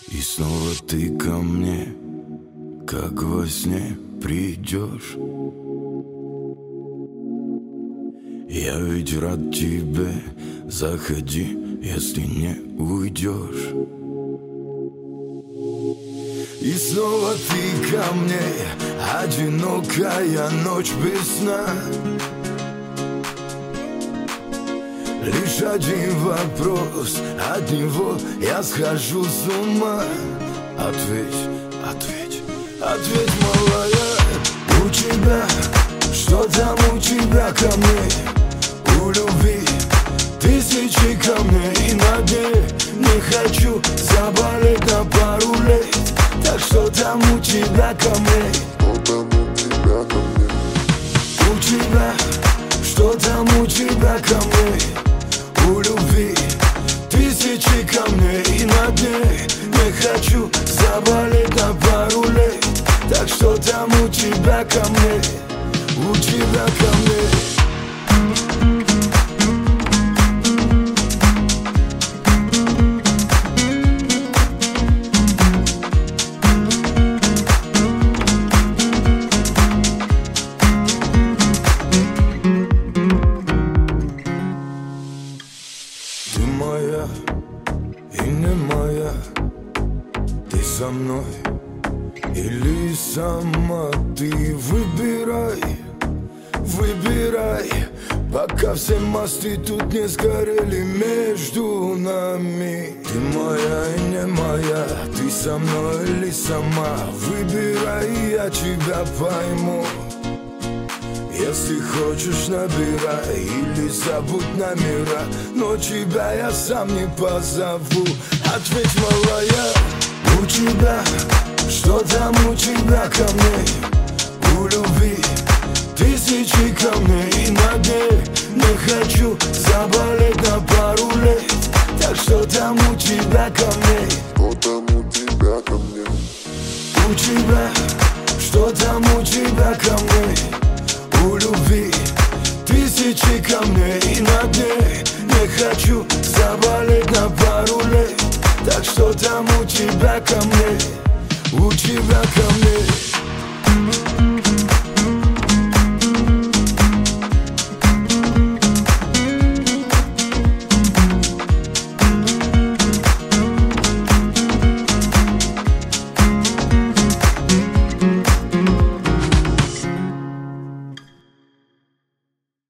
И снова ты ко мне, как во сне придешь. Я ведь рад тебе, заходи, если не уйдешь. И снова ты ко мне, одинокая ночь без сна. Лишь один вопрос, от него я схожу с ума. Ответь, ответь, ответь, малая. У тебя, что там у тебя ко мне? У любви тысячи камней на дне. Не хочу заболеть на пару лет. Так что там у тебя ко мне? Что там у тебя ко мне? У тебя, что там у тебя ко мне? У любви тысячи камней на дне. Не хочу заболеть на пару лет. Так что там у тебя ко мне? У тебя ко мне? Ты моя и не моя. Ты со мной или сама? Ты выбирай, выбирай, пока все мосты тут не сгорели между нами. Ты моя и не моя. Ты со мной или сама? Выбирай, я тебя пойму. Если хочешь, набирай или забудь номера, но тебя я сам не позову. Ответь, малая. У тебя, что там у тебя ко мне? У любви тысячи камней на дне. Не хочу заболеть на пару лет. Так что там у тебя ко мне? Что там у тебя ко мне? У тебя, что там у тебя ко мне? У любви тысячи камней на дне. Не хочу заболеть на пару лет. Так что там у тебя ко мне?